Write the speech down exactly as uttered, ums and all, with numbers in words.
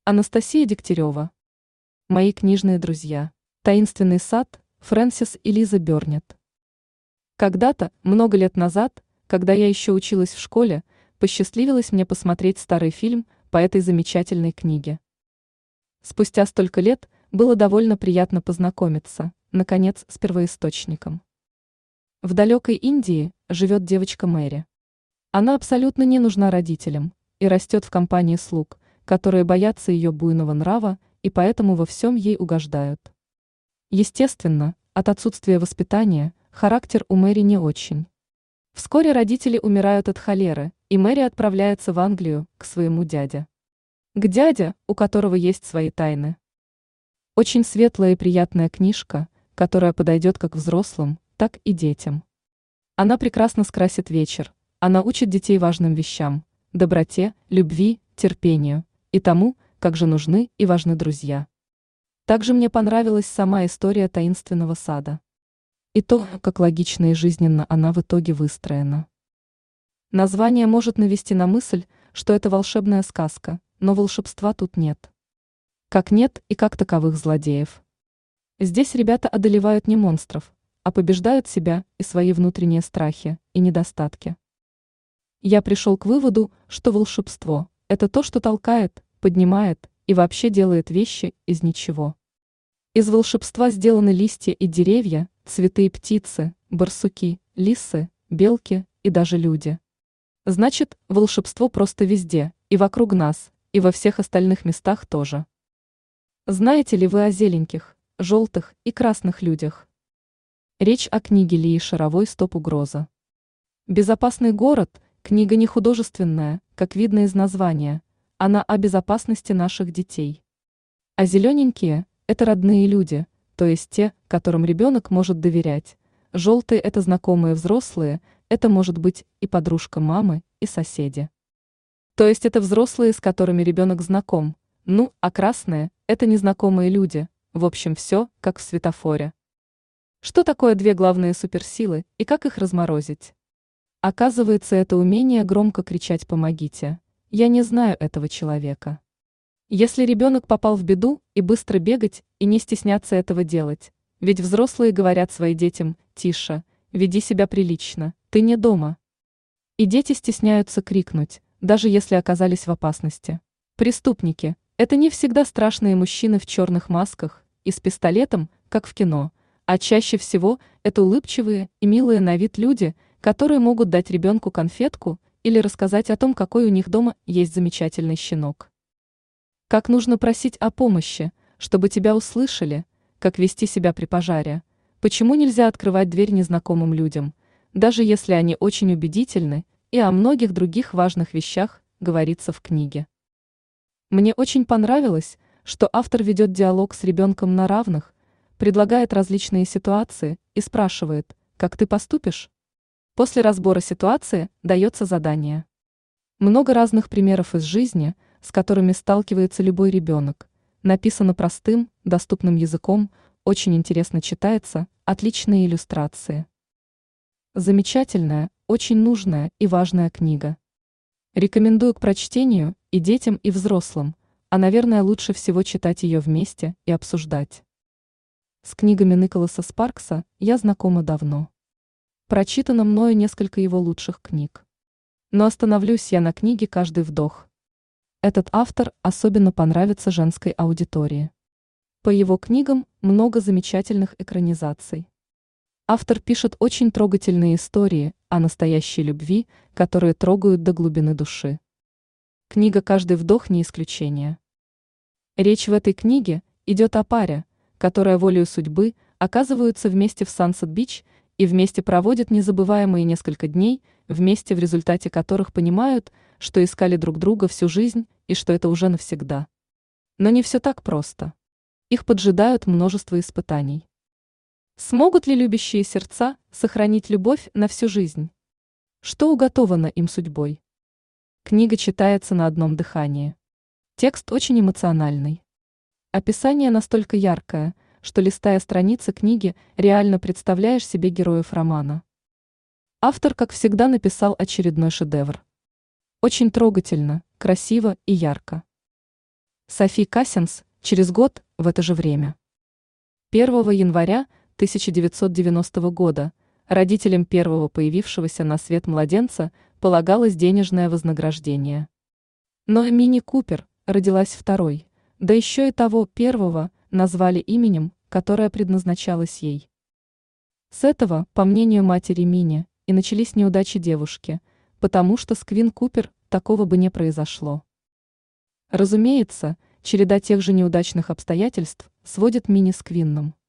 Анастасия Дегтярева. Мои книжные друзья. Таинственный сад. Фрэнсис и Лиза Бёрнетт. Когда-то, много лет назад, когда я еще училась в школе, посчастливилось мне посмотреть старый фильм по этой замечательной книге. Спустя столько лет было довольно приятно познакомиться, наконец, с первоисточником. В далекой Индии живет девочка Мэри. Она абсолютно не нужна родителям и растет в компании слуг, которые боятся ее буйного нрава и поэтому во всем ей угождают. Естественно, от отсутствия воспитания характер у Мэри не очень. Вскоре родители умирают от холеры, и Мэри отправляется в Англию к своему дяде. К дяде, у которого есть свои тайны. Очень светлая и приятная книжка, которая подойдет как взрослым, так и детям. Она прекрасно скрасит вечер, она учит детей важным вещам – доброте, любви, терпению и тому, как же нужны и важны друзья. Также мне понравилась сама история таинственного сада. И то, как логично и жизненно она в итоге выстроена. Название может навести на мысль, что это волшебная сказка, но волшебства тут нет. Как нет и как таковых злодеев. Здесь ребята одолевают не монстров, а побеждают себя и свои внутренние страхи и недостатки. Я пришел к выводу, что волшебство – это то, что толкает, поднимает и вообще делает вещи из ничего. Из волшебства сделаны листья и деревья, цветы и птицы, барсуки, лисы, белки и даже люди. Значит, волшебство просто везде, и вокруг нас, и во всех остальных местах тоже. Знаете ли вы о зеленьких, желтых и красных людях? Речь о книге Лии Шаровой «Стоп-угроза». «Безопасный город» – книга не художественная, как видно из названия, она о безопасности наших детей. А зелененькие – это родные люди, то есть те, которым ребенок может доверять. Желтые – это знакомые взрослые, это может быть и подружка мамы, и соседи. То есть это взрослые, с которыми ребенок знаком. Ну, а красные – это незнакомые люди. В общем, все, как в светофоре. Что такое две главные суперсилы и как их разморозить? Оказывается, это умение громко кричать «помогите». Я не знаю этого человека. Если ребенок попал в беду, и быстро бегать, и не стесняться этого делать. Ведь взрослые говорят своим детям: «Тише, веди себя прилично, ты не дома». И дети стесняются крикнуть, даже если оказались в опасности. Преступники – это не всегда страшные мужчины в черных масках и с пистолетом, как в кино, а чаще всего это улыбчивые и милые на вид люди, которые могут дать ребенку конфетку или рассказать о том, какой у них дома есть замечательный щенок. Как нужно просить о помощи, чтобы тебя услышали, как вести себя при пожаре, почему нельзя открывать дверь незнакомым людям, даже если они очень убедительны, и о многих других важных вещах говорится в книге. Мне очень понравилось, что автор ведет диалог с ребенком на равных, предлагает различные ситуации и спрашивает: «Как ты поступишь?». После разбора ситуации дается задание. Много разных примеров из жизни, с которыми сталкивается любой ребенок. Написано простым, доступным языком, очень интересно читается, отличные иллюстрации. Замечательная, очень нужная и важная книга. Рекомендую к прочтению и детям, и взрослым, а, наверное, лучше всего читать ее вместе и обсуждать. С книгами Николаса Спаркса я знакома давно. Прочитано мною несколько его лучших книг. Но остановлюсь я на книге «Каждый вдох». Этот автор особенно понравится женской аудитории. По его книгам много замечательных экранизаций. Автор пишет очень трогательные истории о настоящей любви, которые трогают до глубины души. Книга «Каждый вдох» не исключение. Речь в этой книге идет о паре, которая волею судьбы оказываются вместе в Сансет-Бич и вместе проводят незабываемые несколько дней, вместе в результате которых понимают, что искали друг друга всю жизнь и что это уже навсегда. Но не все так просто. Их поджидают множество испытаний. Смогут ли любящие сердца сохранить любовь на всю жизнь? Что уготовано им судьбой? Книга читается на одном дыхании. Текст очень эмоциональный. Описание настолько яркое, что, листая страницы книги, реально представляешь себе героев романа. Автор, как всегда, написал очередной шедевр. Очень трогательно, красиво и ярко. Софи Кассенс через год в это же время. первого января тысяча девятьсот девяностого года родителям первого появившегося на свет младенца полагалось денежное вознаграждение. Но Мини Купер родилась второй, да еще и того первого назвали именем, которое предназначалось ей. С этого, по мнению матери Мини, и начались неудачи девушки, потому что с Квин Купер такого бы не произошло. Разумеется, череда тех же неудачных обстоятельств сводит Мини с Квинном.